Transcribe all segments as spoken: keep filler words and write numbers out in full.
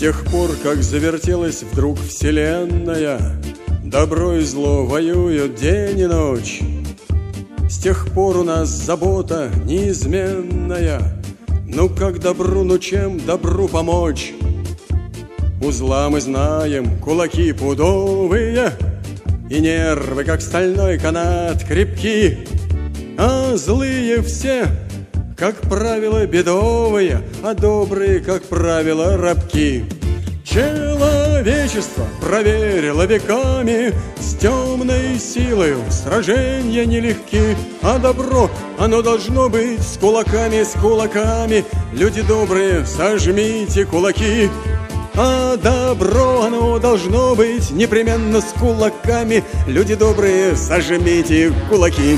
тех пор, как завертелась вдруг вселенная, добро и зло воюют день и ночь. С тех пор у нас забота неизменная: ну как добру, ну чем добру помочь? У зла мы знаем кулаки пудовые, и нервы, как стальной канат, крепки. А злые все, как правило, бедовые, а добрые, как правило, рабки. Человечество проверило веками, с темной силою сражения нелегки. А добро, оно должно быть с кулаками, с кулаками. Люди добрые, сожмите кулаки. А добро, оно должно быть непременно с кулаками. Люди добрые, сожмите кулаки.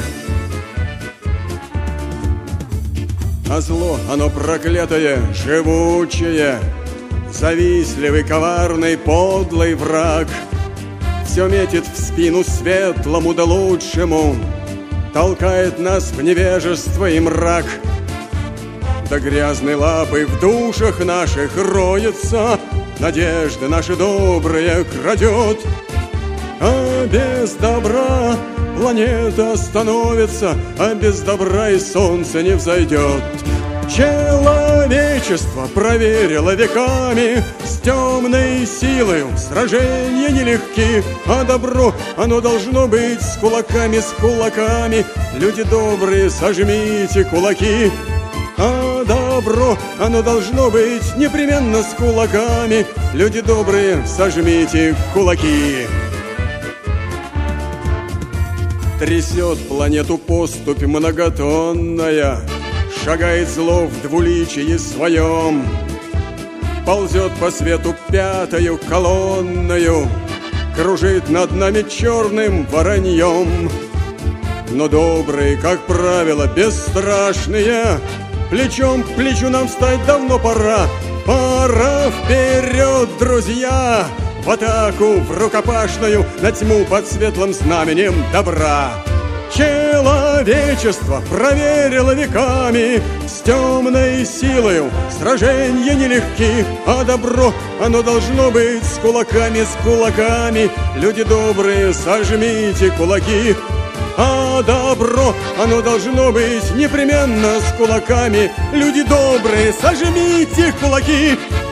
А зло, оно проклятое, живучее, завистливый, коварный, подлый враг. Все метит в спину светлому да лучшему, толкает нас в невежество и мрак. Да грязной лапой в душах наших роется, надежды наши добрые крадет. А без добра планета остановится, а без добра и солнце не взойдет. Человечество проверило веками, с темной силою сражения нелегки. А добро, оно должно быть с кулаками, с кулаками. Люди добрые, сожмите кулаки. А добро, оно должно быть непременно с кулаками. Люди добрые, сожмите кулаки. Трясет планету поступь многотонная, шагает зло в двуличии своем, ползет по свету пятою колонною, кружит над нами черным вороньем. Но добрые, как правило, бесстрашные, плечом к плечу нам встать давно пора. Пора вперед, друзья, в атаку, в рукопашную, на тьму под светлым знаменем добра. Человечество проверило веками, с темной силою сражения нелегки. А добро, оно должно быть с кулаками, с кулаками. Люди добрые, сожмите кулаки. А добро, оно должно быть непременно с кулаками. Люди добрые, сожмите кулаки.